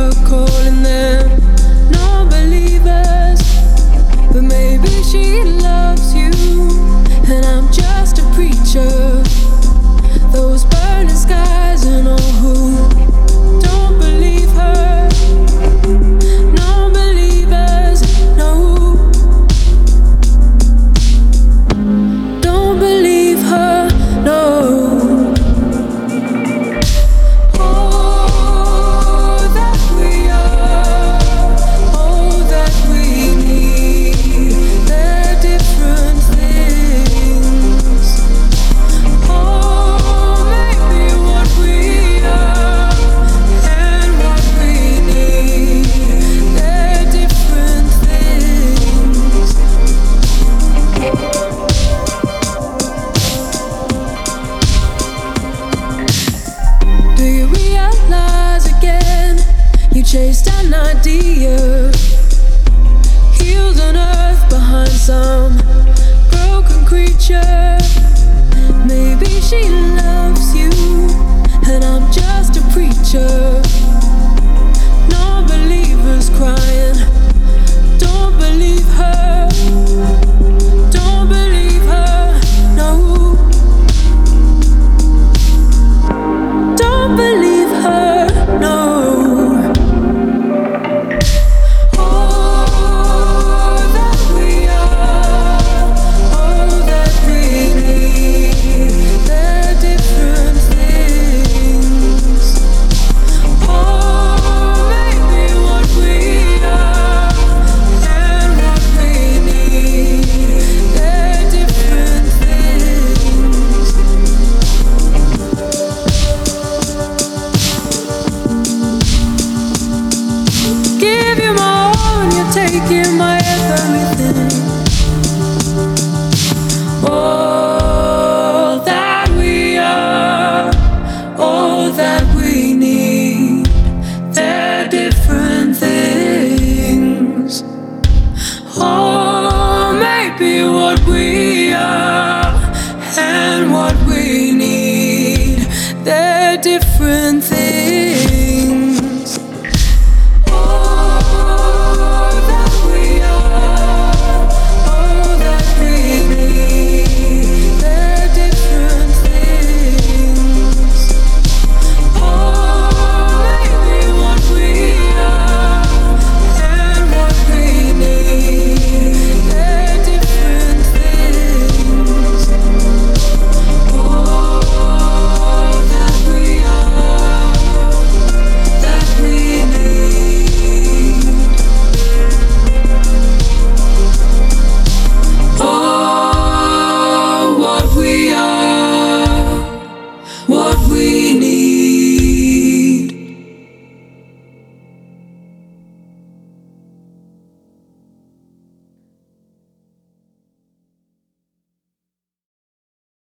are calling them non-believers, but maybe she loves you, and I'm just a preacher. Those burning skies and all who don't believe her, non-believers, no, don't believe her, no. Chased an idea, healed on earth behind some broken creature. Maybe she loves you, and I'm just a preacher. Non-believers crying, don't believe her, don't believe her, no, don't believe her, no. Taking my everything, all that we are, all that we need, they're different things. Oh, maybe what we are and what we need, they're different things.